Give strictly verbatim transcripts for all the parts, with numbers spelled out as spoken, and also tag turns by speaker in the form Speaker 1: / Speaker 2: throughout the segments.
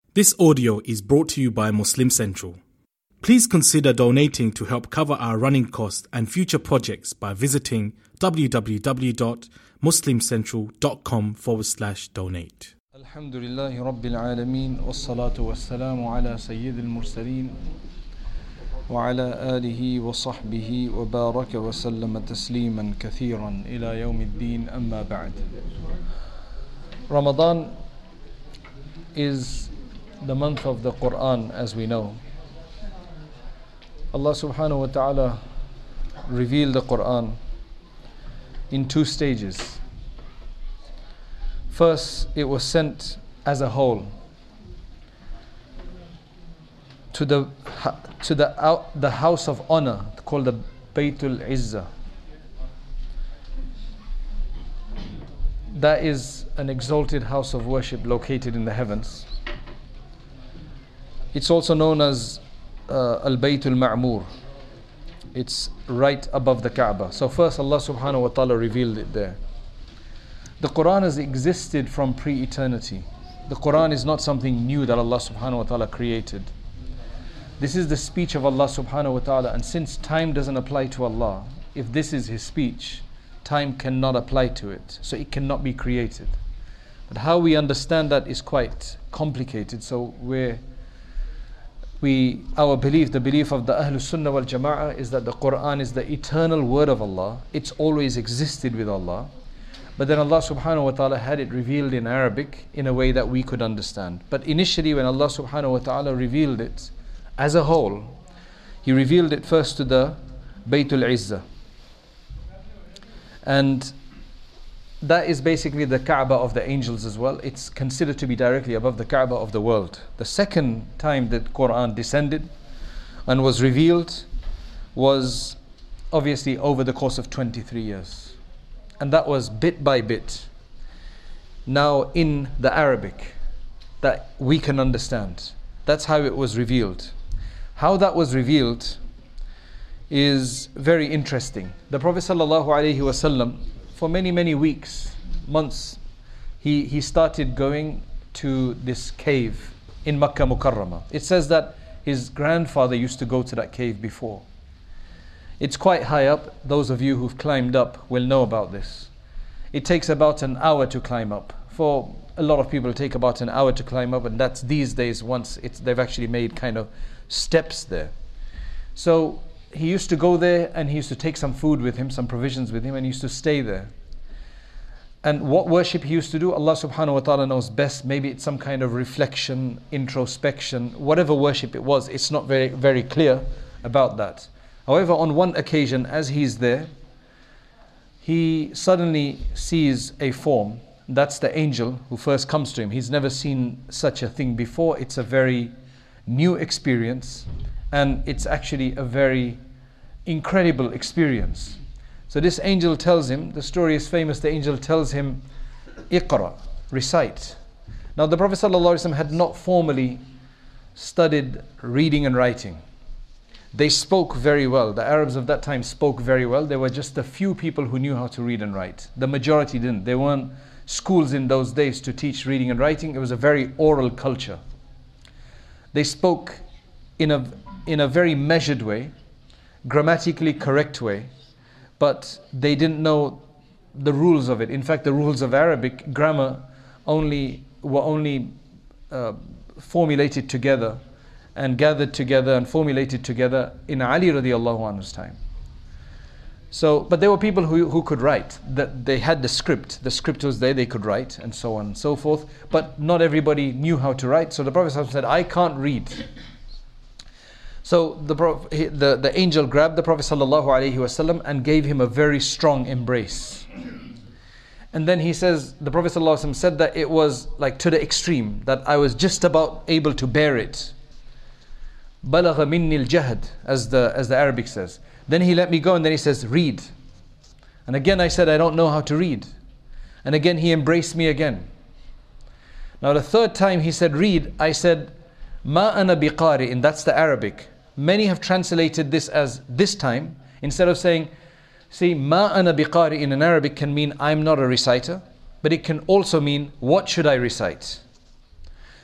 Speaker 1: This audio is brought to you by Muslim Central. Please consider donating to help cover our running costs and future projects by visiting www.muslimcentral.com forward slash donate.
Speaker 2: Alhamdulillahi Rabbil Alameen, wassalatu wassalamu ala Sayyidil Mursaleen wa ala alihi wa sahbihi wa baraka wa sallama tasliman kathiran ila yawmiddin, amma ba'd. Ramadan is the month of the Quran, as we know. Allah subhanahu wa ta'ala revealed the Quran in two stages. First, it was sent as a whole to the to the out, the house of honor called the Baytul Izzah. That is an exalted house of worship located in the heavens. It's also known as uh, Al-Baytul Ma'mur. It's right above the Kaaba. So first Allah subhanahu wa ta'ala revealed it there. The Quran has existed from pre-eternity. The Quran is not something new that Allah subhanahu wa ta'ala created. This is the speech of Allah subhanahu wa ta'ala, and since time doesn't apply to Allah, if this is His speech, time cannot apply to it, so it cannot be created. But how we understand that is quite complicated. So we're We, our belief, the belief of the Ahlus Sunnah wal Jama'ah, is that the Quran is the eternal word of Allah. It's always existed with Allah. But then Allah subhanahu wa ta'ala had it revealed in Arabic in a way that we could understand. But initially when Allah subhanahu wa ta'ala revealed it as a whole, He revealed it first to the Baytul Izzah. And that is basically the Kaaba of the angels as well. It's considered to be directly above the Kaaba of the world. The second time that Quran descended and was revealed was obviously over the course of twenty-three years. And that was bit by bit. Now in the Arabic that we can understand. That's how it was revealed. How that was revealed is very interesting. The Prophet sallallahu alaihi wasallam, for many, many weeks, months, he, he started going to this cave in Makkah Mukarramah. It says that his grandfather used to go to that cave before. It's quite high up. Those of you who've climbed up will know about this. It takes about an hour to climb up. For a lot of people, it take about an hour to climb up, and that's these days once it's, they've actually made kind of steps there. So he used to go there, and he used to take some food with him, some provisions with him, and he used to stay there. And what worship he used to do, Allah subhanahu wa ta'ala knows best. Maybe it's some kind of reflection, introspection, whatever worship it was. It's not very, very clear about that. However, on one occasion, as he's there, he suddenly sees a form. That's the angel who first comes to him. He's never seen such a thing before. It's a very new experience. And it's actually a very incredible experience. So this angel tells him, the story is famous, the angel tells him, Iqra, recite. Now the Prophet ﷺ had not formally studied reading and writing. They spoke very well. The Arabs of that time spoke very well. There were just a few people who knew how to read and write. The majority didn't. There weren't schools in those days to teach reading and writing. It was a very oral culture. They spoke in a in a very measured way, grammatically correct way, but they didn't know the rules of it. In fact, the rules of Arabic grammar only were only uh, formulated together and gathered together and formulated together in Ali radiallahu anhu's time. So, but there were people who, who could write, that they had the script, the script was there, they could write, and so on and so forth, but not everybody knew how to write. So the Prophet said, I can't read. So the, the, the angel grabbed the Prophet ﷺ and gave him a very strong embrace. And then he says, the Prophet ﷺ said that it was like to the extreme, that I was just about able to bear it. بَلَغَ مِنِّي الْجَهْدِ, as the, as the Arabic says. Then he let me go, and then he says, read. And again I said, I don't know how to read. And again he embraced me again. Now the third time he said, read, I said, Ma ana biqari'in, that's the Arabic. Many have translated this as this time, instead of saying, see, ma ana biqari'in in Arabic can mean I'm not a reciter, but it can also mean what should I recite?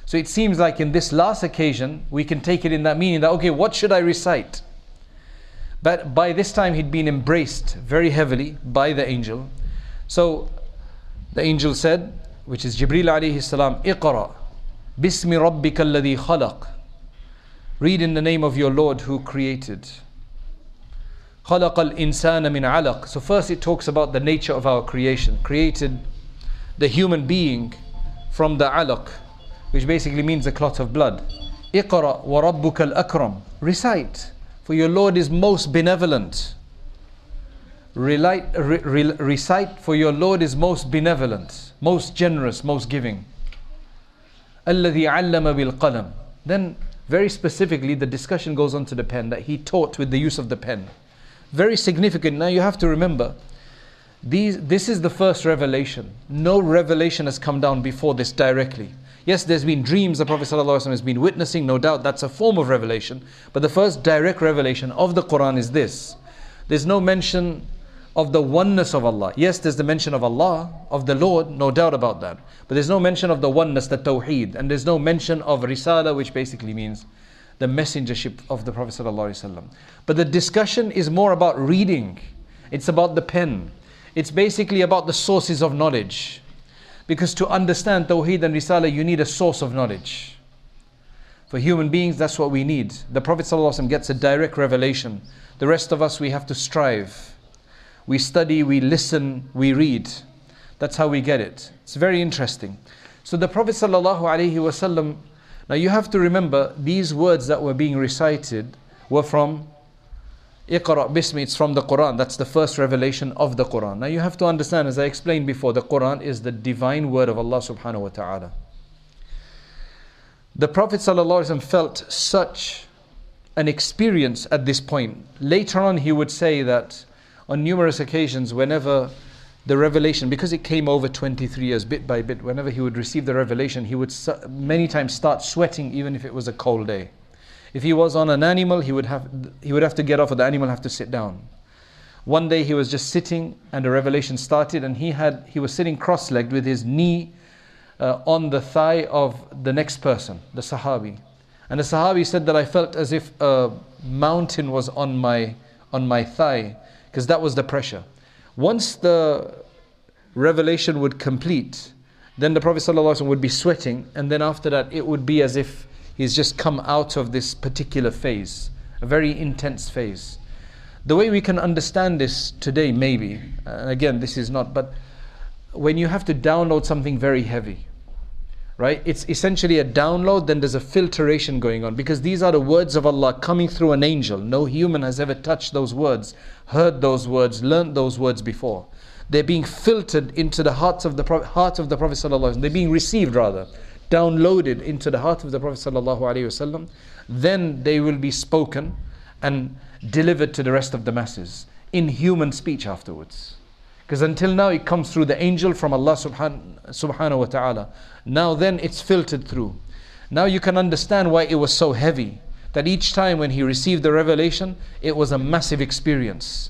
Speaker 2: So it seems like in this last occasion, we can take it in that meaning that, okay, what should I recite? But by this time, he'd been embraced very heavily by the angel. So the angel said, which is Jibreel alayhi salam, Iqra, Bismi Rabbika alladhi khalaq. Read in the name of your Lord who created. خَلَقَ الْإِنسَانَ مِنْ عَلَقٍ. So first it talks about the nature of our creation. Created the human being from the alaq, which basically means a clot of blood. اقرأ وَرَبُّكَ الْأَكْرَمُ. Recite, for your Lord is most benevolent. Relite, re, re, recite, for your Lord is most benevolent, most generous, most giving. الَّذِي عَلَّمَ بِالْقَلَمِ. Then very specifically the discussion goes on to the pen, that he taught with the use of the pen. Very significant. Now you have to remember, these, this is the first revelation. No revelation has come down before this directly. Yes, there's been dreams the Prophet ﷺ has been witnessing, no doubt that's a form of revelation. But the first direct revelation of the Quran is this. There's no mention of the oneness of Allah. Yes, there's the mention of Allah, of the Lord, no doubt about that. But there's no mention of the oneness, the Tawheed. And there's no mention of Risala, which basically means the messengership of the Prophet ﷺ. But the discussion is more about reading. It's about the pen. It's basically about the sources of knowledge. Because to understand Tawheed and Risala, you need a source of knowledge. For human beings, that's what we need. The Prophet ﷺ gets a direct revelation. The rest of us, we have to strive. We study, we listen, we read. That's how we get it. It's very interesting. So the Prophet ﷺ, now you have to remember, these words that were being recited were from Iqra Bismi, it's from the Quran. That's the first revelation of the Quran. Now you have to understand, as I explained before, the Quran is the divine word of Allah subhanahu wa ta'ala. The Prophet ﷺ felt such an experience at this point. Later on he would say that on numerous occasions, whenever the revelation, because it came over twenty-three years, bit by bit, whenever he would receive the revelation, he would many times start sweating, even if it was a cold day. If he was on an animal, he would have he would have to get off, or the animal have to sit down. One day he was just sitting, and the revelation started, and he had he was sitting cross-legged with his knee uh, on the thigh of the next person, the Sahabi. And the Sahabi said that I felt as if a mountain was on my on my thigh, because that was the pressure. Once the revelation would complete, then the Prophet ﷺ would be sweating, and then after that it would be as if he's just come out of this particular phase, a very intense phase. The way we can understand this today, maybe, and again this is not, but when you have to download something very heavy, right? It's essentially a download, then there's a filtration going on, because these are the words of Allah coming through an angel. No human has ever touched those words, heard those words, learnt those words before. They're being filtered into the hearts of the Prophet, heart of the Prophet ﷺ. They're being received rather, downloaded into the heart of the Prophet ﷺ. Then they will be spoken and delivered to the rest of the masses in human speech afterwards. Because until now it comes through the angel from Allah subhan, subhanahu wa ta'ala. Now then it's filtered through. Now you can understand why it was so heavy. That each time when he received the revelation, it was a massive experience.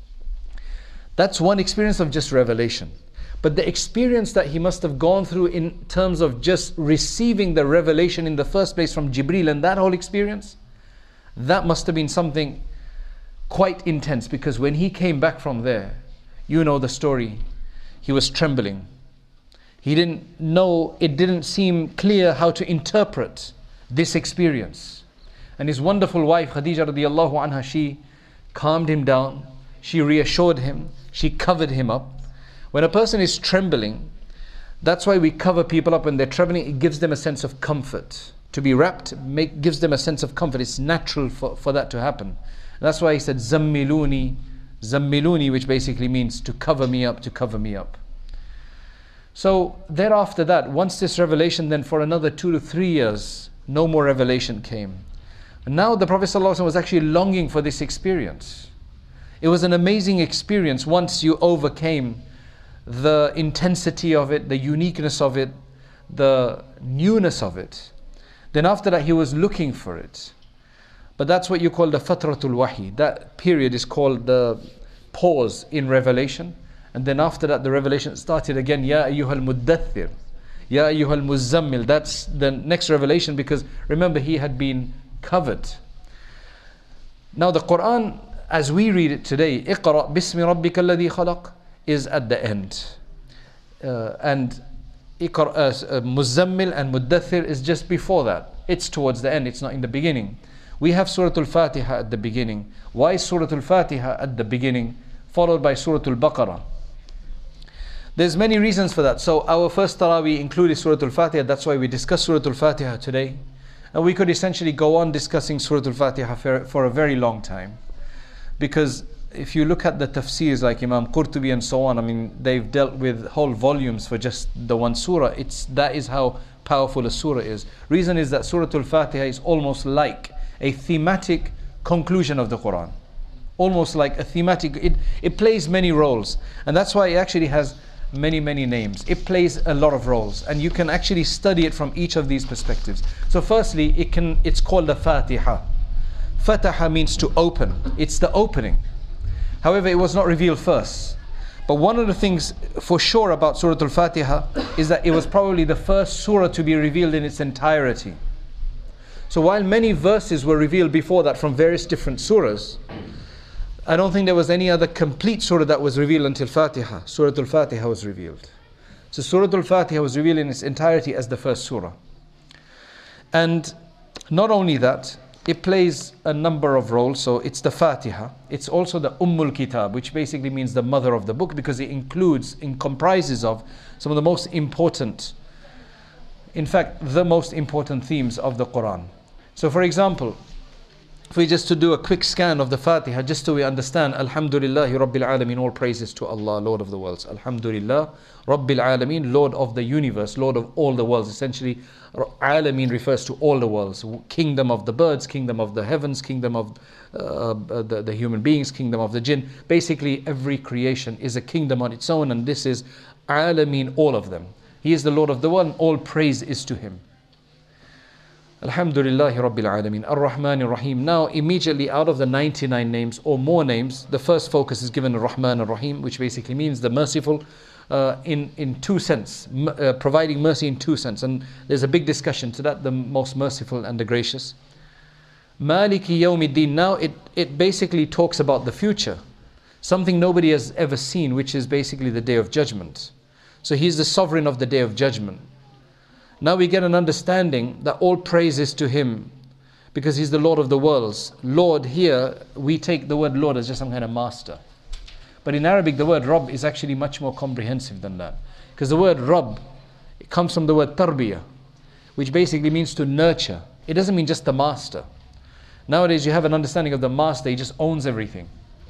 Speaker 2: That's one experience of just revelation. But the experience that he must have gone through in terms of just receiving the revelation in the first place from Jibreel, and that whole experience, that must have been something quite intense. Because when he came back from there, you know the story. He was trembling. He didn't know, it didn't seem clear how to interpret this experience. And his wonderful wife, Khadija radiallahu anha, she calmed him down. She reassured him. She covered him up. When a person is trembling, that's why we cover people up when they're trembling. It gives them a sense of comfort. To be wrapped make, gives them a sense of comfort. It's natural for, for that to happen. And that's why he said, Zammiluni, Zammiluni, which basically means to cover me up, to cover me up. So thereafter that, once this revelation, then for another two to three years, no more revelation came. And now the Prophet ﷺ was actually longing for this experience. It was an amazing experience once you overcame the intensity of it, the uniqueness of it, the newness of it. Then after that he was looking for it. But that's what you call the fatratul wahi. That period is called the pause in revelation. And then after that the revelation started again. Ya ayyuhal muddathir. Ya ayyuhal muzammil. That's the next revelation, because remember, he had been covered. Now the Quran, as we read it today, Iqra bismi rabbika alladhi khalaq, is at the end. Uh, and Iqra, uh, Muzammil and Muddathir is just before that. It's towards the end, it's not in the beginning. We have Surah Al-Fatiha at the beginning. Why Surah Al-Fatiha at the beginning, followed by Surah Al-Baqarah? There's many reasons for that. So our first Taraweeh included Surah Al-Fatiha, that's why we discussed Surah Al-Fatiha today. And we could essentially go on discussing Surah Al-Fatiha for, for a very long time. Because if you look at the tafsirs like Imam Qurtubi and so on, I mean, they've dealt with whole volumes for just the one surah. It's, that is how powerful a surah is. Reason is that Surah Al-Fatiha is almost like a thematic conclusion of the Quran. Almost like a thematic, it, it plays many roles. And that's why it actually has many, many names. It plays a lot of roles. And you can actually study it from each of these perspectives. So firstly, it can, it's called the Fatiha. Fataha means to open. It's the opening. However, it was not revealed first. But one of the things for sure about Surah Al-Fatiha is that it was probably the first surah to be revealed in its entirety. So while many verses were revealed before that from various different surahs, I don't think there was any other complete surah that was revealed until Fatiha. Surah Al-Fatiha was revealed. So Surah Al-Fatiha was revealed in its entirety as the first surah. And not only that, it plays a number of roles. So it's the Fatiha. It's also the Ummul Kitab, which basically means the mother of the book, because it includes, it comprises of some of the most important, in fact, the most important themes of the Quran. So for example, if we just to do a quick scan of the Fatiha, just so we understand, Alhamdulillahi Rabbil Alameen, all praises to Allah, Lord of the worlds. Alhamdulillah Rabbil Alameen, Lord of the universe, Lord of all the worlds. Essentially, Alameen refers to all the worlds. Kingdom of the birds, kingdom of the heavens, kingdom of uh, the, the human beings, kingdom of the jinn. Basically, every creation is a kingdom on its own, and this is Alameen, all of them. He is the Lord of the world, all praise is to Him. Alhamdulillahi Rabbil Alameen, Ar-Rahman Ar-Rahim. Now, immediately out of the ninety-nine names or more names, the first focus is given Ar-Rahman Ar-Rahim, which basically means the merciful uh, in, in two sense, m- uh, providing mercy in two sense. And there's a big discussion to that, the most merciful and the gracious. Maliki Yawmiddin. Now, it, it basically talks about the future, something nobody has ever seen, which is basically the Day of Judgment. So He's the sovereign of the Day of Judgment. Now we get an understanding that all praise is to Him because He's the Lord of the worlds. Lord, here we take the word Lord as just some kind of master. But in Arabic, the word Rabb is actually much more comprehensive than that. Because the word Rabb, it comes from the word Tarbiyah, which basically means to nurture. It doesn't mean just the master. Nowadays you have an understanding of the master, he just owns everything,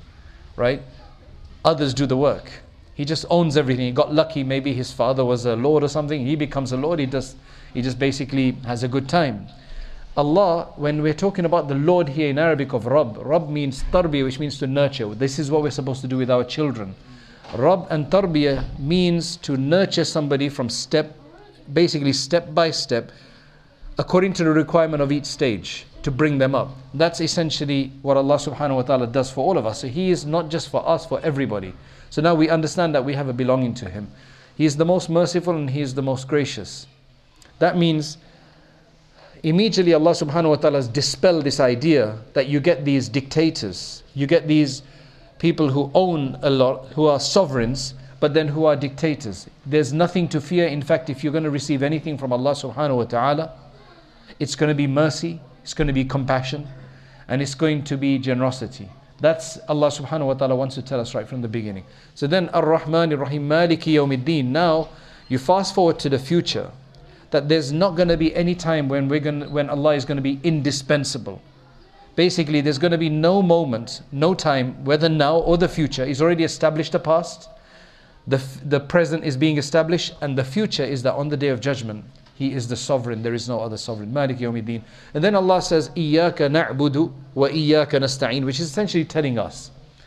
Speaker 2: right? Others do the work. He just owns everything. He got lucky. Maybe his father was a lord or something. He becomes a lord. He just, he just basically has a good time. Allah, when we're talking about the Lord here in Arabic of Rabb, Rabb means Tarbiyah, which means to nurture. This is what we're supposed to do with our children. Rabb and Tarbiyah means to nurture somebody from step, basically step by step, according to the requirement of each stage, to bring them up. That's essentially what Allah subhanahu wa ta'ala does for all of us. So He is not just for us, for everybody. So now we understand that we have a belonging to Him. He is the most merciful and He is the most gracious. That means immediately Allah subhanahu wa ta'ala has dispelled this idea that you get these dictators, you get these people who own a lot, who are sovereigns, but then who are dictators. There's nothing to fear. In fact, if you're going to receive anything from Allah subhanahu wa ta'ala, it's going to be mercy, it's going to be compassion, and it's going to be generosity. That's Allah subhanahu wa ta'ala wants to tell us right from the beginning. So then Ar-Rahman Ar-Rahim, Maliki Yawmiddin. Now you fast forward to the future, that there's not going to be any time when we're going when Allah is going to be indispensable. Basically, there's going to be no moment, no time, whether now or the future. He's already established the past, the the present is being established, and the future is that on the Day of Judgment, He is the sovereign, there is no other sovereign. Maliki Yawmiddin. And then Allah says, Iyaka na'budu wa iyaka nasta'in, which is essentially telling us.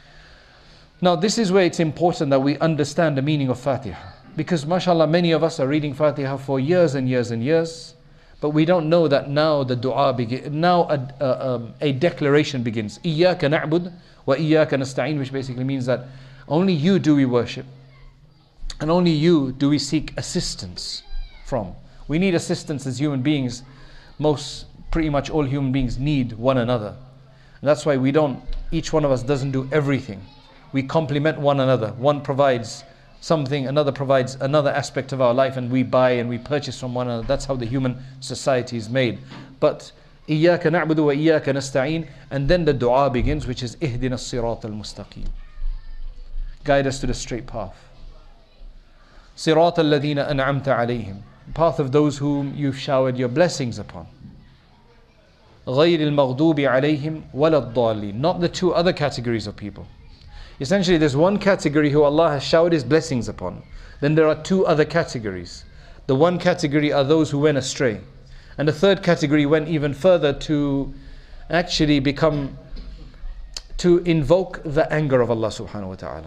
Speaker 2: Now this is where it's important that we understand the meaning of Fatiha. Because mashallah, many of us are reading Fatiha for years and years and years, but we don't know that now the dua begins, now a, a, um, a declaration begins. Iyaka na'bud wa iyaka nasta'in, which basically means that only You do we worship, and only You do we seek assistance. from. We need assistance as human beings. Most, pretty much all human beings need one another. And that's why we don't, each one of us doesn't do everything. We complement one another. One provides something, another provides another aspect of our life, and we buy and we purchase from one another. That's how the human society is made. But إِيَّاكَ نَعْبُدُ وَإِيَّاكَ نَسْتَعِينَ, and then the dua begins, which is إِهْدِنَا الصِّرَاطَ الْمُسْتَقِيمِ. Guide us to the straight path. صِرَاطَ الَّذِينَ أَنْعَمْتَ عَلَيْهِمْ, path of those whom you've showered your blessings upon. غَيْرِ الْمَغْضُوبِ عَلَيْهِمْ وَلَا الضَّالِّينَ, not the two other categories of people. Essentially, there's one category who Allah has showered His blessings upon. Then there are two other categories. The one category are those who went astray. And the third category went even further to actually become, to invoke the anger of Allah subhanahu wa ta'ala.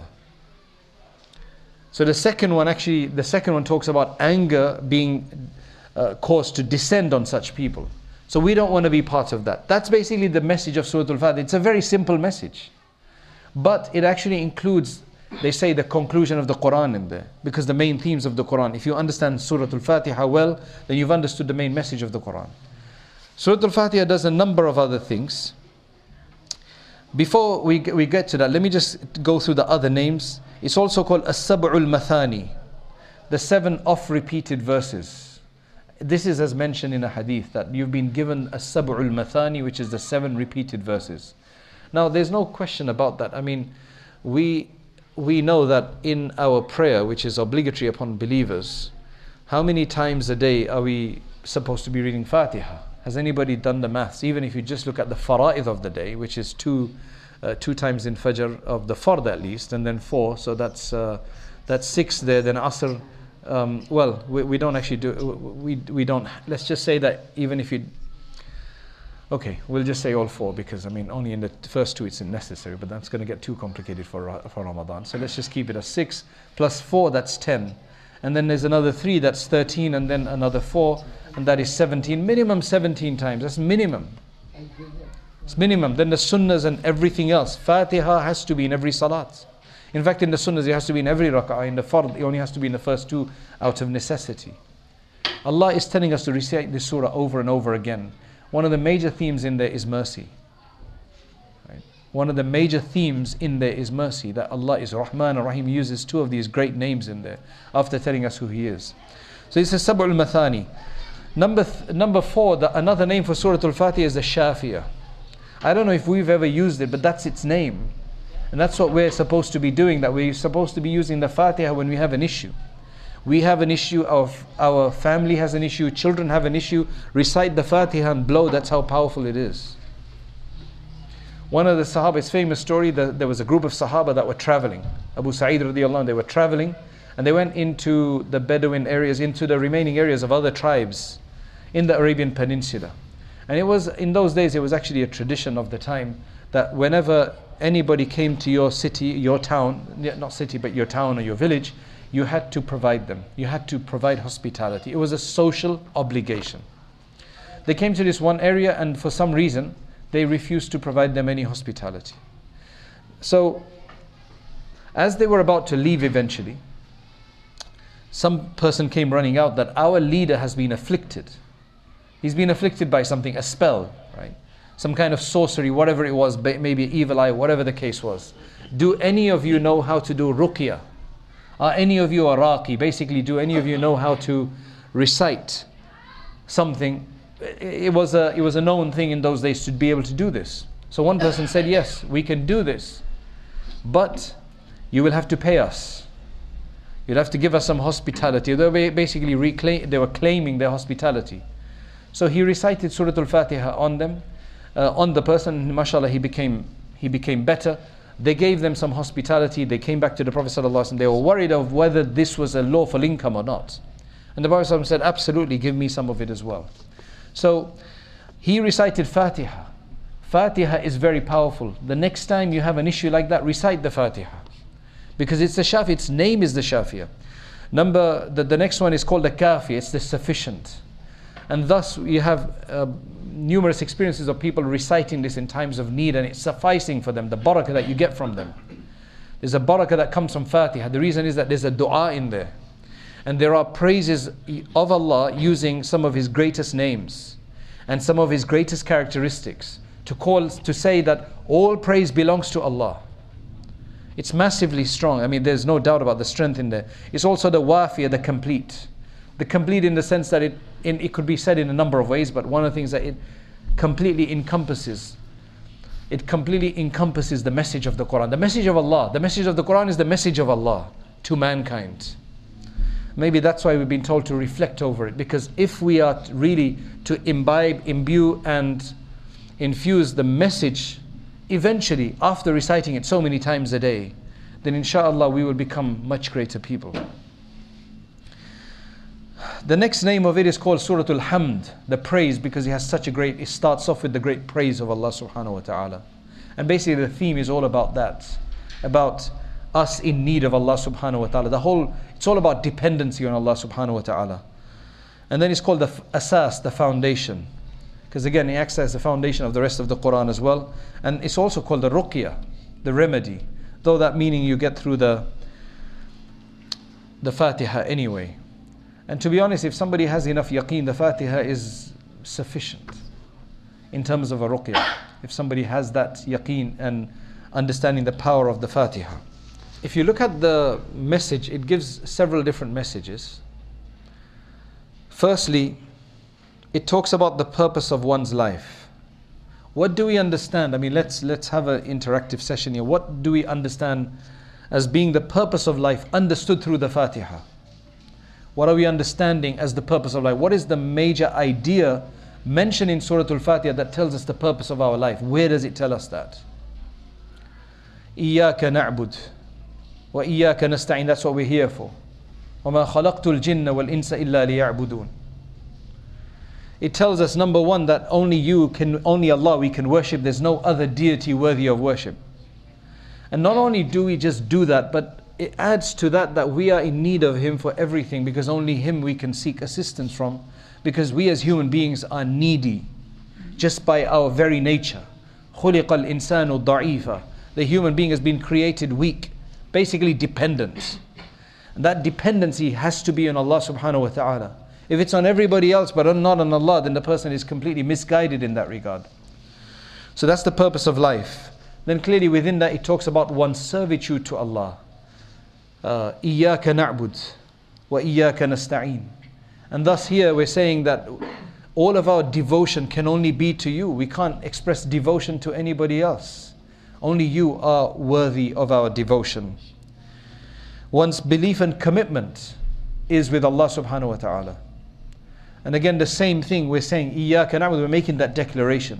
Speaker 2: So the second one actually, the second one talks about anger being uh, caused to descend on such people. So we don't want to be part of that. That's basically the message of Surah Al-Fatiha. It's a very simple message. But it actually includes, they say, the conclusion of the Quran in there. Because the main themes of the Quran, if you understand Surah Al-Fatiha well, then you've understood the main message of the Quran. Surah Al-Fatiha does a number of other things. Before we, we get to that, let me just go through the other names. It's also called As-Sab'ul Mathani, the seven oft-repeated verses. This is as mentioned in a hadith, that you've been given As-Sab'ul Mathani, which is the seven repeated verses. Now, there's no question about that. I mean, we we know that in our prayer, which is obligatory upon believers, how many times a day are we supposed to be reading Fatiha? Has anybody done the maths? Even if you just look at the fara'id of the day, which is two uh, two times in Fajr of the Fard at least, and then four, so that's uh, that's six there. Then Asr, um, well, we, we don't actually do, we we don't. Let's just say that even if you. Okay, we'll just say all four, because I mean only in the first two it's necessary, but that's going to get too complicated for, for Ramadan. So let's just keep it as six plus four, that's ten. And then there's another three, that's thirteen, and then another four, and that is seventeen. Minimum seventeen times, that's minimum. It's minimum. Then the sunnahs and everything else. Fatiha has to be in every salat. In fact, in the sunnahs it has to be in every rak'ah. In the fard it only has to be in the first two out of necessity. Allah is telling us to recite this surah over and over again. One of the major themes in there is mercy. Right? One of the major themes in there is mercy, that Allah is Rahman and Rahim. He uses two of these great names in there after telling us who He is. So it's a Sab'ul Mathani. Number th- number four, the, another name for Surah Al-Fatiha is the Shafiyah. I don't know if we've ever used it, but that's its name. And that's what we're supposed to be doing, that we're supposed to be using the Fatiha when we have an issue. We have an issue, of our family has an issue, children have an issue. Recite the Fatiha and blow, that's how powerful it is. One of the Sahaba's famous story, the, there was a group of Sahaba that were traveling. Abu Sa'id radiallahu anh, they were traveling, and they went into the Bedouin areas, into the remaining areas of other tribes in the Arabian Peninsula. And it was, in those days, it was actually a tradition of the time that whenever anybody came to your city, your town, not city, but your town or your village, you had to provide them. You had to provide hospitality. It was a social obligation. They came to this one area, and for some reason, they refused to provide them any hospitality. So, as they were about to leave eventually, some person came running out that our leader has been afflicted. He's been afflicted by something, a spell, right? Some kind of sorcery, whatever it was, maybe evil eye, whatever the case was. Do any of you know how to do ruqyah? Are any of you araqi? Basically, do any of you know how to recite something? It was a it was a known thing in those days to be able to do this. So one person said, yes, we can do this, but you will have to pay us. You'll have to give us some hospitality. They were basically reclaim, they were claiming their hospitality. So he recited Surah Al-Fatiha on them, uh, on the person. Mashallah, he became he became better. They gave them some hospitality. They came back to the Prophet ﷺ. They were worried of whether this was a lawful income or not. And the Prophet ﷺ said, absolutely, give me some of it as well. So he recited Fatiha. Fatiha is very powerful. The next time you have an issue like that, recite the Fatiha. Because it's the Shafi, its name is the Shafiyah. Number, the, the next one is called the Kafi, it's the sufficient. And thus you have uh, numerous experiences of people reciting this in times of need, and it's sufficing for them, the barakah that you get from them. There's a barakah that comes from Fatiha. The reason is that there's a dua in there. And there are praises of Allah using some of His greatest names and some of His greatest characteristics to call, to say that all praise belongs to Allah. It's massively strong. I mean, there's no doubt about the strength in there. It's also the wafiyah, the complete. The complete in the sense that it, in, it could be said in a number of ways, but one of the things that it completely encompasses, it completely encompasses the message of the Quran. The message of Allah. The message of the Quran is the message of Allah to mankind. Maybe that's why we've been told to reflect over it, because if we are really to imbibe, imbue and infuse the message eventually after reciting it so many times a day, then inshallah we will become much greater people. The next name of it is called Suratul Hamd, the praise, because it has such a great, it starts off with the great praise of Allah subhanahu wa ta'ala. And basically the theme is all about that, about us in need of Allah subhanahu wa ta'ala. The whole, it's all about dependency on Allah subhanahu wa ta'ala. And then it's called the asas, the foundation, because again it acts as the foundation of the rest of the Quran as well. And it's also called the ruqya, the remedy, though that meaning you get through the the Fatiha anyway. And to be honest, if somebody has enough yaqeen, the Fatiha is sufficient in terms of a ruqya. If somebody has that yaqeen and understanding the power of the Fatiha. If you look at the message, it gives several different messages. Firstly, it talks about the purpose of one's life. What do we understand? I mean, let's let's have an interactive session here. What do we understand as being the purpose of life understood through the Fatiha? What are we understanding as the purpose of life? What is the major idea mentioned in Surah Al-Fatiha that tells us the purpose of our life? Where does it tell us that? إِيَّاكَ نَعْبُدُ وَإِيَّاكَ نَسْتَعِينُ. That's what we're here for. وَمَا خَلَقْتُ الْجِنَّ وَالْإِنسَ إِلَّا لِيَعْبُدُونَ. It tells us, number one, that only you can, only Allah we can worship. There's no other deity worthy of worship. And not only do we just do that, but it adds to that that we are in need of Him for everything, because only Him we can seek assistance from, because we as human beings are needy just by our very nature. خُلِقَ الْإِنسَانُ ضَعِيفًا. The human being has been created weak, basically dependent. And that dependency has to be on Allah subhanahu wa ta'ala. If it's on everybody else but not on Allah, then the person is completely misguided in that regard. So that's the purpose of life. Then clearly within that it talks about one's servitude to Allah. إِيَّاكَ نَعْبُدُ وَإِيَّاكَ نَسْتَعِينُ. And thus here we're saying that all of our devotion can only be to you. We can't express devotion to anybody else. Only you are worthy of our devotion. One's belief and commitment is with Allah subhanahu wa ta'ala. And again the same thing, we're saying إِيَّاكَ نَعْبُدُ, we're making that declaration.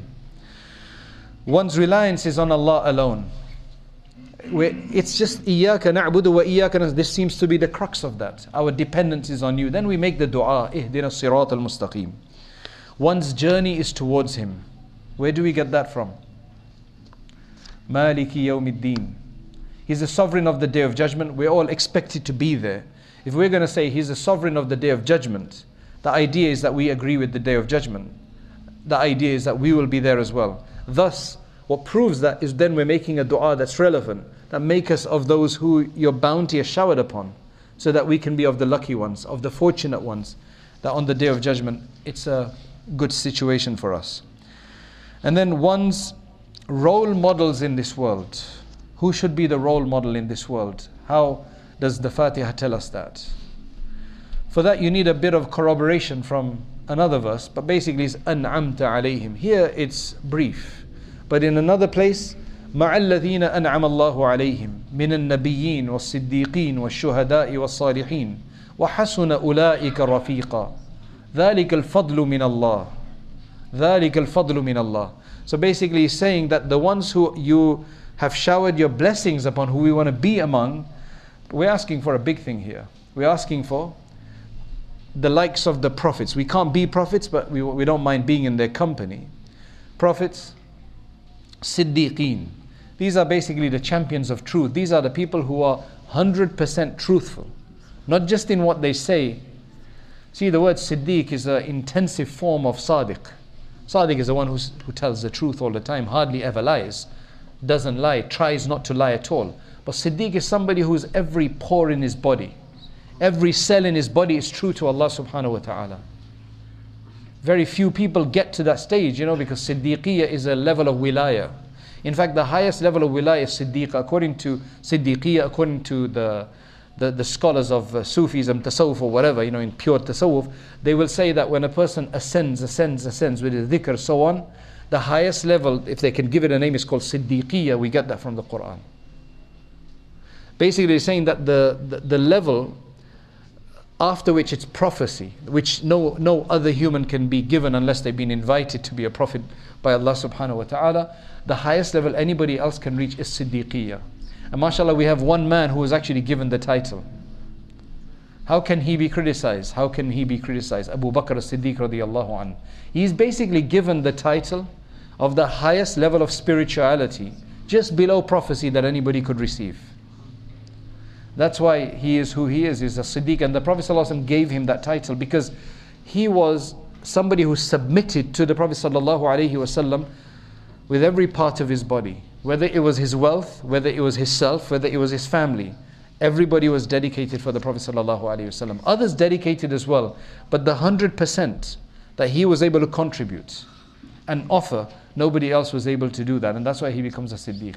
Speaker 2: One's reliance is on Allah alone. We're, it's just إِيَّاكَ نَعْبُدُ وَإِيَّاكَ نَسْتَعِينُ. This seems to be the crux of that. Our dependence is on you. Then we make the dua, إِهْدِنَا الصِّرَاطَ الْمُسْتَقِيمِ. One's journey is towards Him. Where do we get that from? مَالِكِ يَوْمِ الدِّينِ. He's the sovereign of the Day of Judgment. We're all expected to be there. If we're going to say He's the sovereign of the Day of Judgment, the idea is that we agree with the Day of Judgment. The idea is that we will be there as well. Thus, what proves that is then we're making a dua that's relevant, that make us of those who your bounty is showered upon, so that we can be of the lucky ones, of the fortunate ones, that on the Day of Judgment it's a good situation for us. And then one's role models in this world. Who should be the role model in this world? How does the Fatiha tell us that? For that you need a bit of corroboration from another verse, but basically it's أَنْعَمْتَ عَلَيْهِمْ. Here it's brief, but in another place مَعَ الَّذِينَ أَنْعَمَ اللَّهُ عَلَيْهِمْ مِنَ النَّبِيِّينَ وَالصِّدِّيقِينَ وَالشُّهَدَاءِ وَالصَّالِحِينَ وَحَسُنَ أُولَٰئِكَ رَفِيقًا ذَلِكَ الْفَضْلُ مِنَ اللَّهِ ذَلِكَ الْفَضْلُ مِنَ اللَّهِ. So basically he's saying that the ones who you have showered your blessings upon, who we want to be among, we're asking for a big thing here. We're asking for the likes of the prophets. We can't be prophets, but we, we don't mind being in their company. Prophets, Siddiqeen. These are basically the champions of truth. These are the people who are one hundred percent truthful. Not just in what they say. See, the word Siddiq is an intensive form of Sadiq. Sadiq is the one who's, who tells the truth all the time, hardly ever lies, doesn't lie, tries not to lie at all. But Siddiq is somebody who's every pore in his body, Every cell in his body is true to Allah subhanahu wa ta'ala. Very few people get to that stage, you know, because Siddiqiyya is a level of wilaya. In fact, the highest level of wilaya is Siddiqa. According to Siddiqiyya, according to the, the, the scholars of uh, Sufism, Tasawwuf or whatever, you know, in pure Tasawwuf, they will say that when a person ascends, ascends, ascends with his dhikr, so on, the highest level, if they can give it a name, is called Siddiqiyya. We get that from the Quran. Basically saying that the, the, the level after which it's prophecy, which no, no other human can be given unless they've been invited to be a prophet by Allah subhanahu wa ta'ala, the highest level anybody else can reach is Siddiqiyya. And mashallah, we have one man who was actually given the title. How can he be criticized? How can he be criticized? Abu Bakr as-Siddiq radiyallahu anhu. He's basically given the title of the highest level of spirituality, just below prophecy that anybody could receive. That's why he is who he is, he's a Siddiq. And the Prophet ﷺ gave him that title because he was somebody who submitted to the Prophet ﷺ with every part of his body. Whether it was his wealth, whether it was his self, whether it was his family. Everybody was dedicated for the Prophet ﷺ. Others dedicated as well. But the one hundred percent that he was able to contribute and offer, nobody else was able to do that. And that's why he becomes a Siddiq.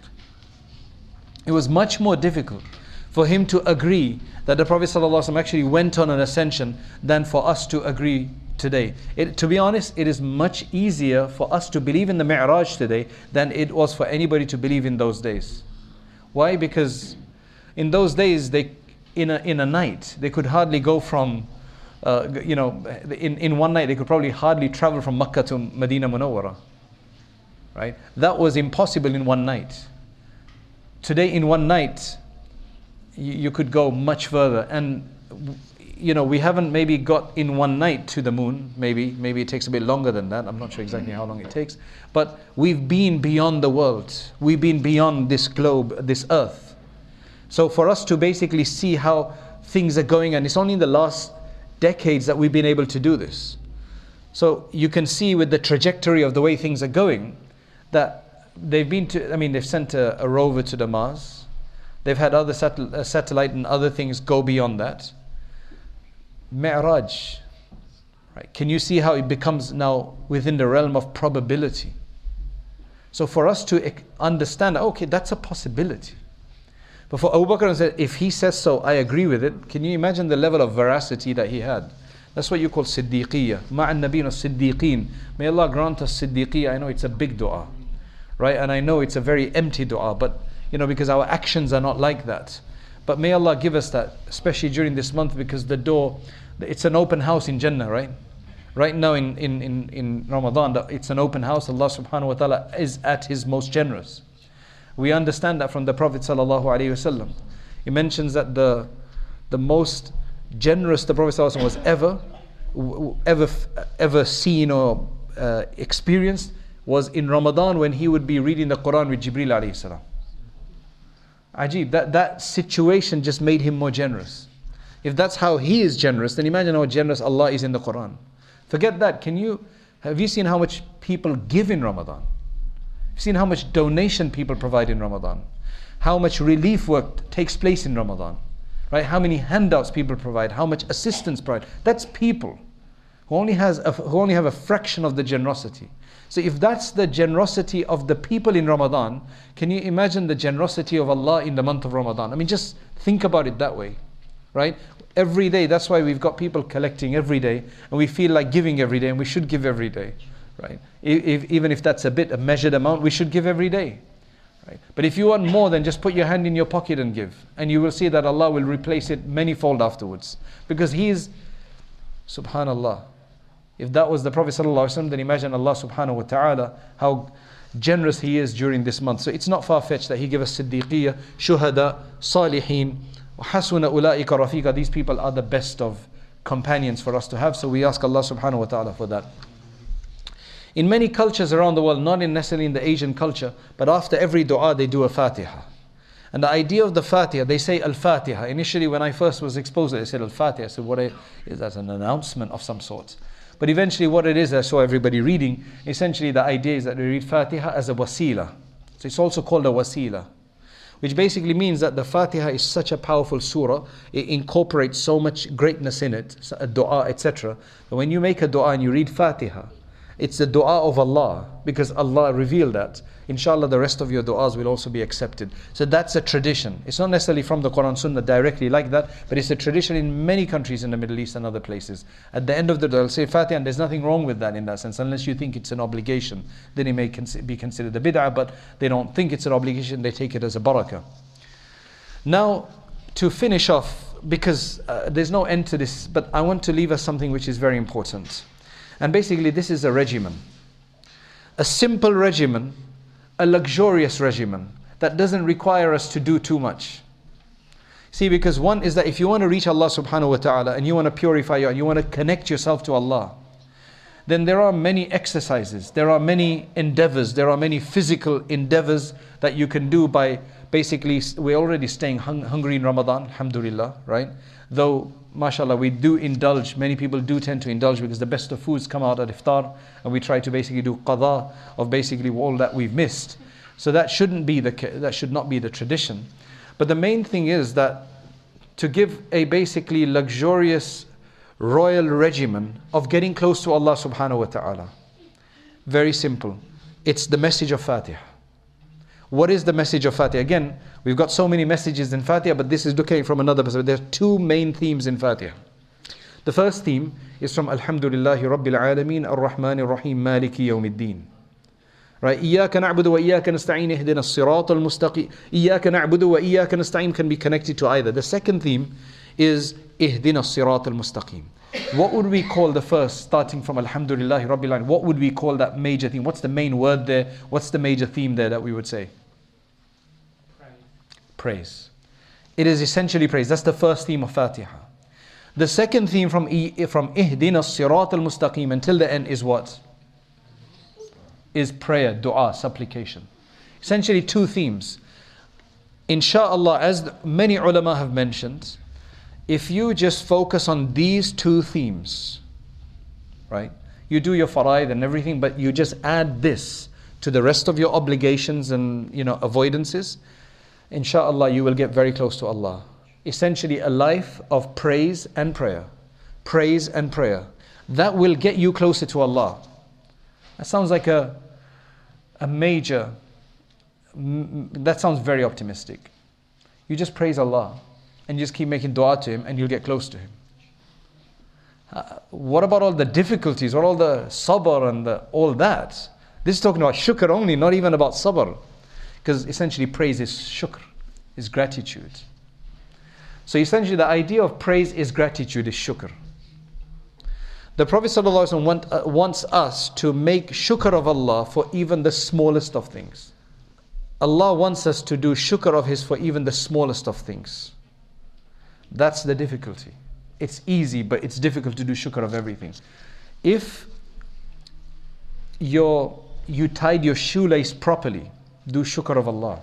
Speaker 2: It was much more difficult for him to agree that the Prophet ﷺ actually went on an ascension than for us to agree today. It, to be honest, it is much easier for us to believe in the Mi'raj today than it was for anybody to believe in those days. Why? Because in those days, they, in a, in a night, they could hardly go from, uh, you know, in, in one night, they could probably hardly travel from Makkah to Medina Munawwara. Right? That was impossible in one night. Today, in one night, you could go much further, and you know, we haven't maybe got in one night to the moon. Maybe maybe it takes a bit longer than that. I'm not sure exactly how long it takes, but we've been beyond the world. We've been beyond this globe, this earth. So for us to basically see how things are going, and it's only in the last decades that we've been able to do this. So you can see with the trajectory of the way things are going that they've been to, I mean, they've sent a, a rover to the Mars. They've had other satel- uh, satellite and other things go beyond that. Mi'raj, right? Can you see how it becomes now within the realm of probability? So for us to ec- understand, okay, that's a possibility. But for Abu Bakr said, if he says so, I agree with it. Can you imagine the level of veracity that he had? That's what you call Siddiqiyya. Ma'an Nabiyyin Siddiqeen. May Allah grant us Siddiqiyya. I know it's a big dua, right? And I know it's a very empty dua, but you know, because our actions are not like that. But may Allah give us that, especially during this month, because the door, it's an open house in Jannah, right? Right now in, in, in, in Ramadan, it's an open house. Allah subhanahu wa ta'ala is at His most generous. We understand that from the Prophet sallallahu alaihi wasallam. He mentions that the, the most generous the Prophet sallallahu alaihi wasallam was ever, ever, ever seen or uh, experienced was in Ramadan when he would be reading the Quran with Jibreel alayhi salam. Ajib, that, that situation just made him more generous. If that's how he is generous, then imagine how generous Allah is in the Quran. Forget that. Can you, have you seen how much people give in Ramadan? You've seen how much donation people provide in Ramadan? How much relief work takes place in Ramadan? Right? How many handouts people provide? How much assistance provide? That's people who only has a, who only have a fraction of the generosity. So if that's the generosity of the people in Ramadan, can you imagine the generosity of Allah in the month of Ramadan? I mean, just think about it that way, right? Every day, that's why we've got people collecting every day, and we feel like giving every day, and we should give every day, right? If, even if that's a bit, a measured amount, we should give every day, right? But if you want more, then just put your hand in your pocket and give, and you will see that Allah will replace it manyfold afterwards, because He is, subhanallah. If that was the Prophet ﷺ, then imagine Allah subhanahu wa ta'ala, how generous He is during this month. So it's not far-fetched that He gave us Siddiqiyya, Shuhada, Salihin, Hasuna Ula'ika Rafiqa. These people are the best of companions for us to have. So we ask Allah subhanahu wa ta'ala for that. In many cultures around the world, not in necessarily in the Asian culture, but after every dua they do a Fatiha. And the idea of the Fatiha, they say Al-Fatiha. Initially when I first was exposed to it, I said Al-Fatiha. I said, what is that? An announcement of some sort. But eventually what it is, I saw everybody reading, essentially the idea is that they read Fatiha as a wasila. So it's also called a wasila. which basically means that the Fatiha is such a powerful surah, it incorporates so much greatness in it, a dua, et cetera. But when you make a dua and you read Fatiha, it's the dua of Allah, because Allah revealed that. Inshallah, the rest of your du'as will also be accepted. So that's a tradition. It's not necessarily from the Quran Sunnah directly like that, but it's a tradition in many countries in the Middle East and other places. At the end of the dua, they'll say Fatiha, and there's nothing wrong with that in that sense, unless you think it's an obligation. Then it may be considered a bid'ah, but they don't think it's an obligation, they take it as a barakah. Now, to finish off, because uh, there's no end to this, but I want to leave us something which is very important. And basically, this is a regimen. A simple regimen, a luxurious regimen that doesn't require us to do too much. See, because one is that if you want to reach Allah subhanahu wa ta'ala and you want to purify you, you want to connect yourself to Allah, then there are many exercises, there are many endeavors, there are many physical endeavors that you can do by basically, we're already staying hung, hungry in Ramadan, alhamdulillah, right? Though, mashallah, we do indulge, many people do tend to indulge because the best of foods come out at iftar, and we try to basically do qada of basically all that we've missed. So that shouldn't be the, that should not be the tradition. But the main thing is that to give a basically luxurious royal regimen of getting close to Allah subhanahu wa ta'ala. Very simple. It's the message of Fatiha. What is the message of Fatiha? Again, we've got so many messages in Fatiha, but this is looking from another perspective. There are two main themes in Fatiha. The first theme is from Alhamdulillahi Rabbil Alameen Ar-Rahman Ar-Rahim Maliki Yawmiddin. Right? إياك نعبد وإياك نستعين اهدنا الصراط المستقيم. إياك نعبد وإياك نستعين can be connected to either. The second theme is اهدنا الصراط المستقيم. What would we call the first, starting from Alhamdulillahi Rabbil Alameen? What would we call that major theme? What's the main word there? What's the major theme there that we would say? Praise. Praise. It is essentially praise. That's the first theme of Fatiha. The second theme from from اهدنا الصراط المستقيم until the end is what? Is prayer, dua, supplication. Essentially two themes. Insha'Allah, as many ulama have mentioned, if you just focus on these two themes, right? You do your faraid and everything, but you just add this to the rest of your obligations and, you know, avoidances, insha'Allah, you will get very close to Allah. Essentially a life of praise and prayer. Praise and prayer. That will get you closer to Allah. That sounds like a, a major, that sounds very optimistic. You just praise Allah and you just keep making dua to Him and you'll get close to Him. Uh, what about all the difficulties, or all the sabr and the, all that? This is talking about shukr only, not even about sabr. Because essentially praise is shukr, is gratitude. So essentially the idea of praise is gratitude, is shukr. The Prophet ﷺ want, uh, wants us to make shukr of Allah for even the smallest of things. Allah wants us to do shukr of His for even the smallest of things. That's the difficulty. It's easy, but it's difficult to do shukr of everything. If you're, you tied your shoelace properly, do shukr of Allah.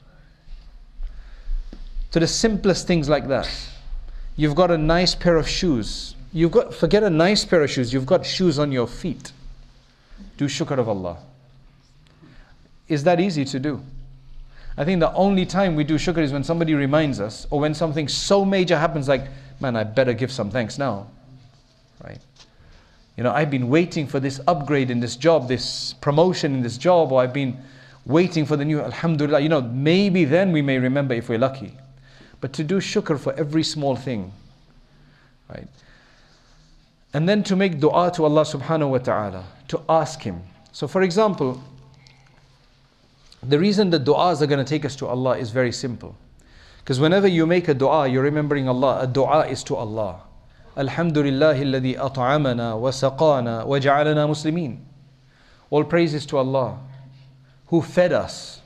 Speaker 2: To the simplest things like that. You've got a nice pair of shoes. You've got, forget a nice pair of shoes, you've got shoes on your feet. Do shukr of Allah. Is that easy to do? I think the only time we do shukr is when somebody reminds us, or when something so major happens, like, man, I better give some thanks now. Right? You know, I've been waiting for this upgrade in this job, this promotion in this job, or I've been waiting for the new, alhamdulillah. You know, maybe then we may remember if we're lucky. But to do shukr for every small thing, right? And then to make dua to Allah subhanahu wa ta'ala, to ask Him. So for example, the reason the du'as are going to take us to Allah is very simple. Because whenever you make a dua, you're remembering Allah. A dua is to Allah. Alhamdulillahi alladhi at'amana wa saqana wa ja'alana muslimin. All praise is to Allah, who fed us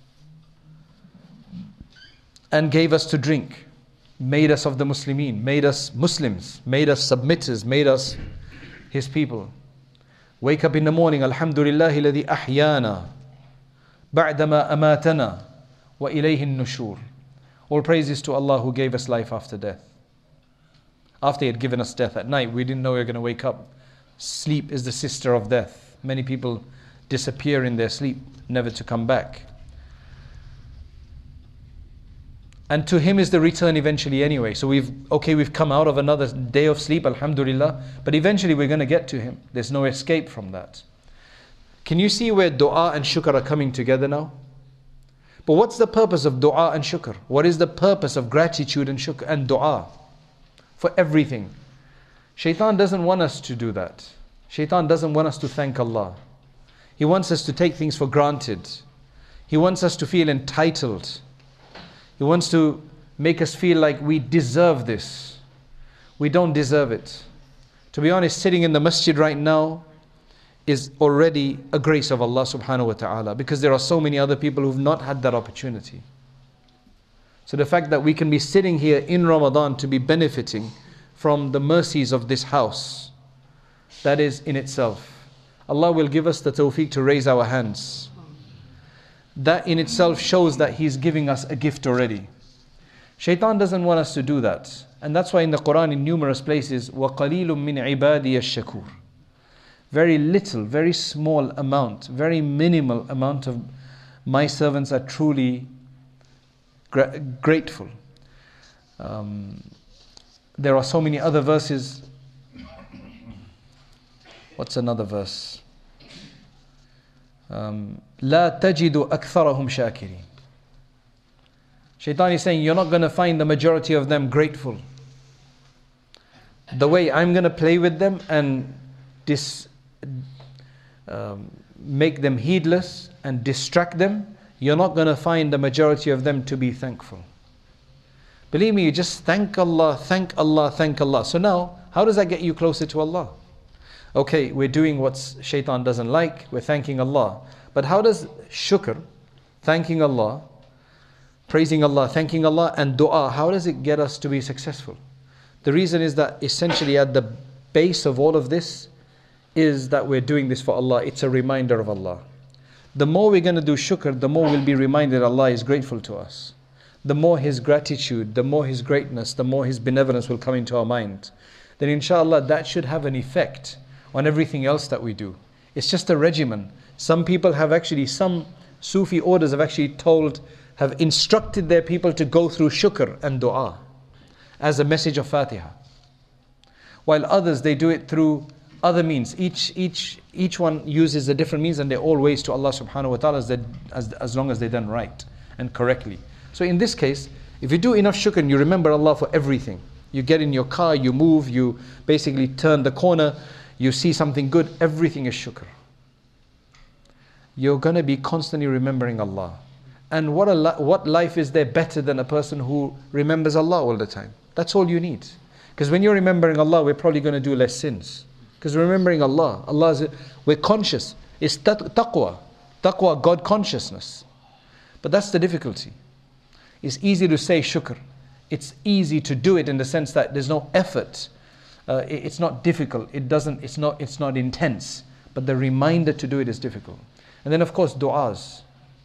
Speaker 2: and gave us to drink, made us of the Muslimin, made us Muslims, made us submitters, made us His people. Wake up in the morning, Alhamdulillahi alladhi ahyana ba'dama amatana wa ilayhi an-nushur. All praises to Allah who gave us life after death. After He had given us death at night, we didn't know we were going to wake up. Sleep is the sister of death. Many people disappear in their sleep, never to come back. And to Him is the return eventually anyway. So we've, okay, we've come out of another day of sleep, alhamdulillah, but eventually we're going to get to Him. There's no escape from that. Can you see where dua and shukr are coming together now? But what's the purpose of dua and shukr? What is the purpose of gratitude and shukr and dua? For everything. Shaitan doesn't want us to do that. Shaitan doesn't want us to thank Allah. He wants us to take things for granted. He wants us to feel entitled. He wants to make us feel like we deserve this. We don't deserve it. To be honest, sitting in the masjid right now is already a grace of Allah subhanahu wa ta'ala, because there are so many other people who've not had that opportunity. So the fact that we can be sitting here in Ramadan to be benefiting from the mercies of this house, that is in itself. Allah will give us the tawfiq to raise our hands. That in itself shows that He's giving us a gift already. Shaitan doesn't want us to do that. And that's why in the Quran in numerous places, وَقَلِيلٌ مِّنْ عِبَادِيَ الشَّكُورِ. Very little, very small amount, very minimal amount of my servants are truly gra- grateful. Um, there are so many other verses. What's another verse? Um, لا تجد أكثرهم شاكرين. Shaitan is saying you're not going to find the majority of them grateful. The way I'm going to play with them and dis, um, make them heedless and distract them, you're not going to find the majority of them to be thankful. Believe me, you just thank Allah, thank Allah, thank Allah. So now, how does that get you closer to Allah? Okay, we're doing what Shaitan doesn't like, we're thanking Allah. But how does shukr, thanking Allah, praising Allah, thanking Allah, and dua, how does it get us to be successful? The reason is that essentially at the base of all of this is that we're doing this for Allah. It's a reminder of Allah. The more we're going to do shukr, the more we'll be reminded Allah is grateful to us. The more His gratitude, the more His greatness, the more His benevolence will come into our mind. Then inshallah that should have an effect on everything else that we do. It's just a regimen. Some people have actually, some Sufi orders have actually told, have instructed their people to go through shukr and dua as a message of Fatiha. While others, they do it through other means. Each each each one uses a different means, and they're all ways to Allah subhanahu wa ta'ala as, as, as long as they're done right and correctly. So in this case, if you do enough shukr and you remember Allah for everything, you get in your car, you move, you basically turn the corner, you see something good, everything is shukr. You're going to be constantly remembering Allah. And what a li- what life is there better than a person who remembers Allah all the time? That's all you need. Because when you're remembering Allah, we're probably going to do less sins. Because remembering Allah, Allah is, we're conscious. It's taqwa. Taqwa, God consciousness. But that's the difficulty. It's easy to say shukr. It's easy to do it in the sense that there's no effort. Uh, it, it's not difficult. It doesn't. It's not. It's not intense. But the reminder to do it is difficult. And then of course du'as.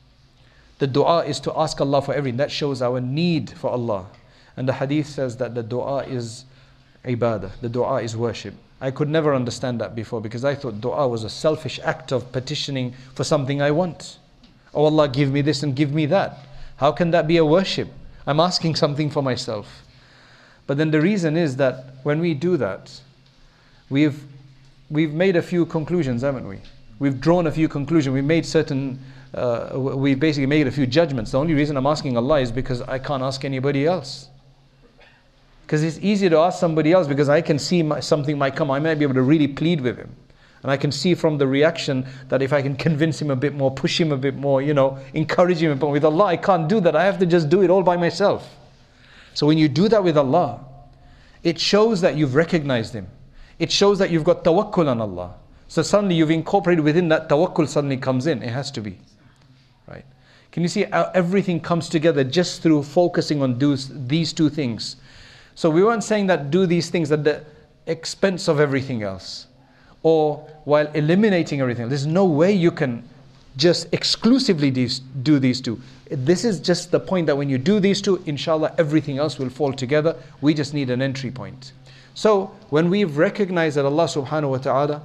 Speaker 2: The dua is to ask Allah for everything. That shows our need for Allah. And the hadith says that the dua is ibadah. The dua is worship. I could never understand that before, because I thought dua was a selfish act of petitioning for something I want. Oh Allah, give me this and give me that. How can that be a worship? I'm asking something for myself. But then the reason is that when we do that, we've we've made a few conclusions, haven't we? We've drawn a few conclusions. We've made certain, uh, we basically made a few judgments. The only reason I'm asking Allah is because I can't ask anybody else. Because it's easier to ask somebody else, because I can see my, something might come. I might be able to really plead with him. And I can see from the reaction that if I can convince him a bit more, push him a bit more, you know, encourage him a bit more. With Allah, I can't do that. I have to just do it all by myself. So when you do that with Allah, it shows that you've recognized Him. It shows that you've got tawakkul on Allah. So suddenly you've incorporated within that, tawakkul suddenly comes in. It has to be. Right? Can you see how everything comes together just through focusing on those, these two things? So we weren't saying that do these things at the expense of everything else, or while eliminating everything. There's no way you can just exclusively do these two. This is just the point that when you do these two, inshallah, everything else will fall together. We just need an entry point. So when we've recognized that Allah subhanahu wa ta'ala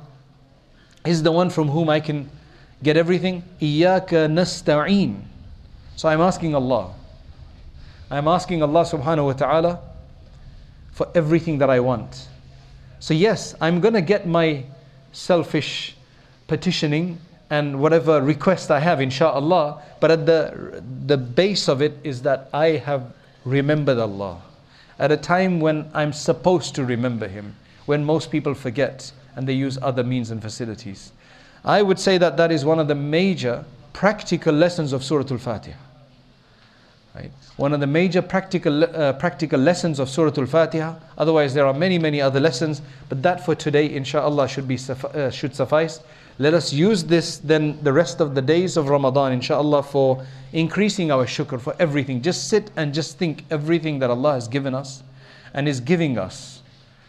Speaker 2: is the one from whom I can get everything, إِيَّاكَ نَسْتَعِينَ. So I'm asking Allah. I'm asking Allah subhanahu wa ta'ala for everything that I want. So yes, I'm going to get my selfish petitioning and whatever request I have, insha'Allah, but at the, the base of it is that I have remembered Allah at a time when I'm supposed to remember Him, when most people forget and they use other means and facilities. I would say that that is one of the major practical lessons of Surah Al-Fatiha. Right? One of the major practical uh, practical lessons of Surah Al-Fatiha. Otherwise, there are many, many other lessons, but that for today, inshaAllah, should be uh, should suffice. Let us use this then the rest of the days of Ramadan, inshaAllah, for increasing our shukr for everything. Just sit and just think everything that Allah has given us and is giving us.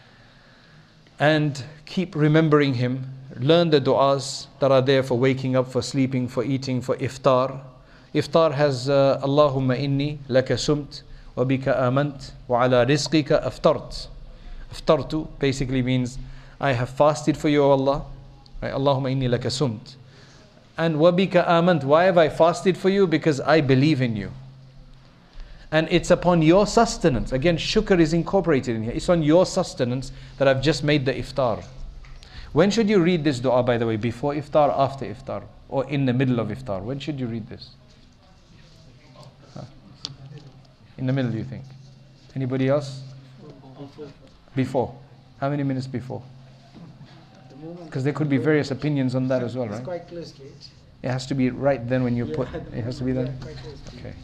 Speaker 2: And keep remembering Him. Learn the du'as that are there for waking up, for sleeping, for eating, for iftar. Iftar has uh, Allahumma inni laka sumt wa bika amant wa ala rizqika aftart. Aftartu basically means I have fasted for you, O Allah. Right? Allahumma inni laka sumt. And wa bika amant. Why have I fasted for you? Because I believe in you. And it's upon your sustenance. Again, shukr is incorporated in here. It's on your sustenance that I've just made the iftar. When should you read this dua, by the way? Before iftar, after iftar? Or in the middle of iftar? When should you read this? In the middle, do you think? Anybody else? Before. How many minutes before? Because there could be various opinions on that as well, right?
Speaker 3: It's quite close to it.
Speaker 2: It has to be right then when you
Speaker 3: Yeah,
Speaker 2: put... It has to be then?
Speaker 3: quite close to it.
Speaker 2: Okay.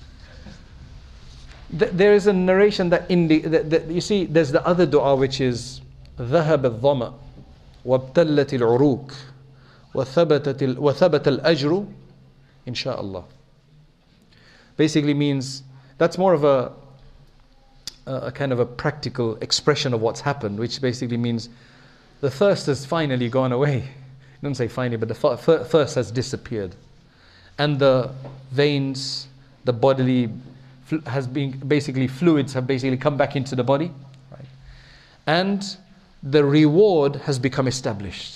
Speaker 2: Th- there is a narration that in the, the, the... You see, there's the other dua which is... ذهب الظمأ وابتلت العروق وثبتت ال... وثبت الأجر إن شاء الله. Basically means... That's more of a, a kind of a practical expression of what's happened, which basically means the thirst has finally gone away. It doesn't say finally, but the thirst has disappeared. And the veins, the bodily, has been basically fluids have basically come back into the body. Right? And the reward has become established.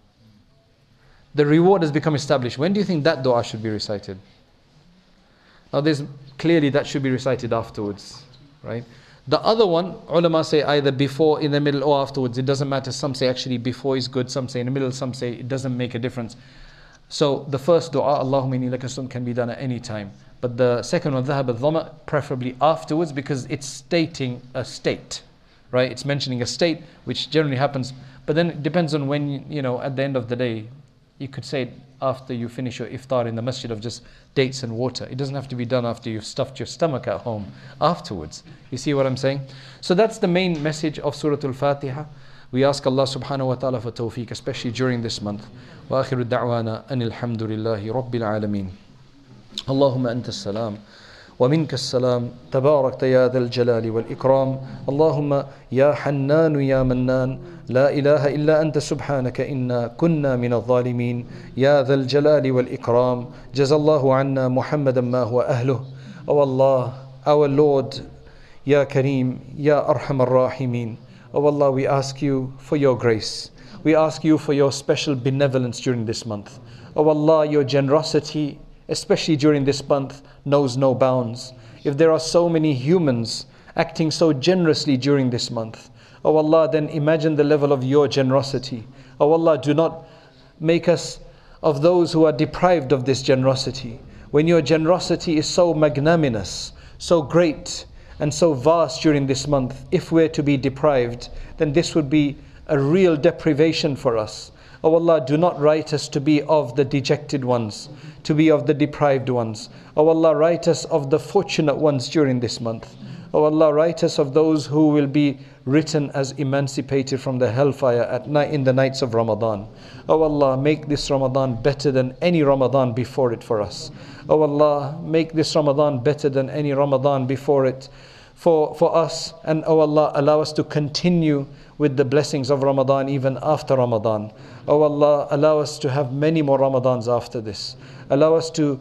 Speaker 2: The reward has become established. When do you think that dua should be recited? Now there's clearly that should be recited afterwards, right? The other one, ulama say either before, in the middle, or afterwards. It doesn't matter. Some say actually before is good, some say in the middle, some say it doesn't make a difference. So the first dua, Allahumma inni laka sum, can be done at any time. But the second one, dhahab al-dhama, preferably afterwards, because it's stating a state, right? It's mentioning a state, which generally happens. But then it depends on when, you know, at the end of the day, you could say it after you finish your iftar in the masjid of just dates and water. It doesn't have to be done after you've stuffed your stomach at home. Afterwards. You see what I'm saying? So that's the main message of Surah Al-Fatiha. We ask Allah subhanahu wa ta'ala for tawfiq, especially during this month. Wa akhiru da'wana anil hamdulillahi rabbil alameen. Allahumma anta salam. ومنك السلام تبارك يا ذا الجلال والإكرام اللهم يا حنان يا منان لا إله إلا أنت سبحانك إنا كنا من الظالمين يا ذا الجلال والإكرام جزا الله عنا محمدا ما هو أهله. O Allah, our Lord, Ya Kareem, Ya Arham Ar-Rahimin. O Allah, we ask you for your grace. We ask you for your special benevolence during this month. O Allah, your generosity, especially during this month, knows no bounds. If there are so many humans acting so generously during this month, O Allah, then imagine the level of your generosity. O Allah, do not make us of those who are deprived of this generosity. When your generosity is so magnanimous, so great and so vast during this month, if we're to be deprived, then this would be a real deprivation for us. O Allah, do not write us to be of the dejected ones, to be of the deprived ones. O Allah, write us of the fortunate ones during this month. O Allah, write us of those who will be written as emancipated from the hellfire at night in the nights of Ramadan. O Allah, make this Ramadan better than any Ramadan before it for us. O Allah, make this Ramadan better than any Ramadan before it for, for us. And O Allah, allow us to continue with the blessings of Ramadan even after Ramadan. O Allah, allow us to have many more Ramadans after this. Allow us to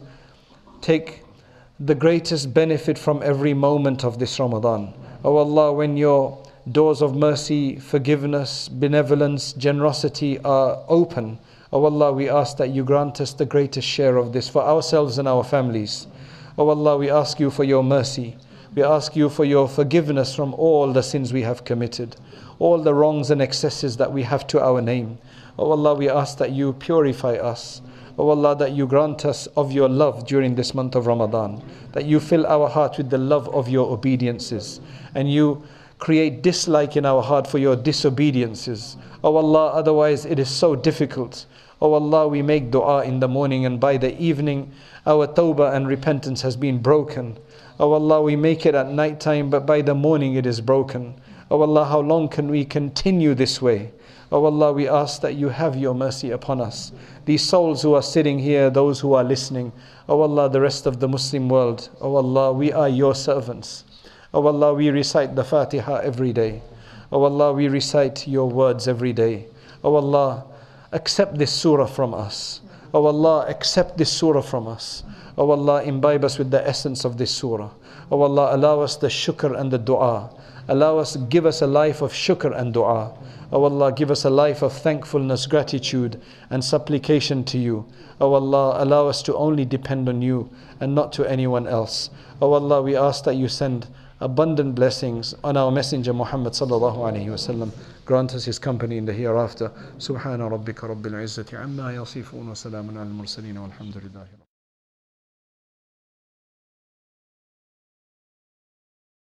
Speaker 2: take the greatest benefit from every moment of this Ramadan. O Allah, when your doors of mercy, forgiveness, benevolence, generosity are open, O Allah, we ask that you grant us the greatest share of this for ourselves and our families. O Allah, we ask you for your mercy. We ask you for your forgiveness from all the sins we have committed, all the wrongs and excesses that we have to our name. O Allah, we ask that you purify us. O Allah, that you grant us of your love during this month of Ramadan, that you fill our heart with the love of your obediences, and you create dislike in our heart for your disobediences. O Allah, otherwise it is so difficult. O Allah, we make dua in the morning, and by the evening our tawbah and repentance has been broken. O Allah, we make it at night time, but by the morning it is broken. O Allah, how long can we continue this way? O Allah, we ask that you have your mercy upon us. These souls who are sitting here, those who are listening, O Allah, the rest of the Muslim world, O Allah, we are your servants. O Allah, we recite the Fatiha every day. O Allah, we recite your words every day. O Allah, accept this surah from us. O Allah, accept this surah from us. O Allah, imbibe us with the essence of this surah. O Allah, allow us the shukr and the dua. Allow us, give us a life of shukr and dua. O Allah, give us a life of thankfulness, gratitude and supplication to you. O Allah, allow us to only depend on you and not to anyone else. O Allah, we ask that you send abundant blessings on our messenger Muhammad sallallahu alayhi wa sallam. Grant us his company in the hereafter. Subhana rabbika rabbil izzati amma yasifun wa salamun al mursaleen walhamdulillahi.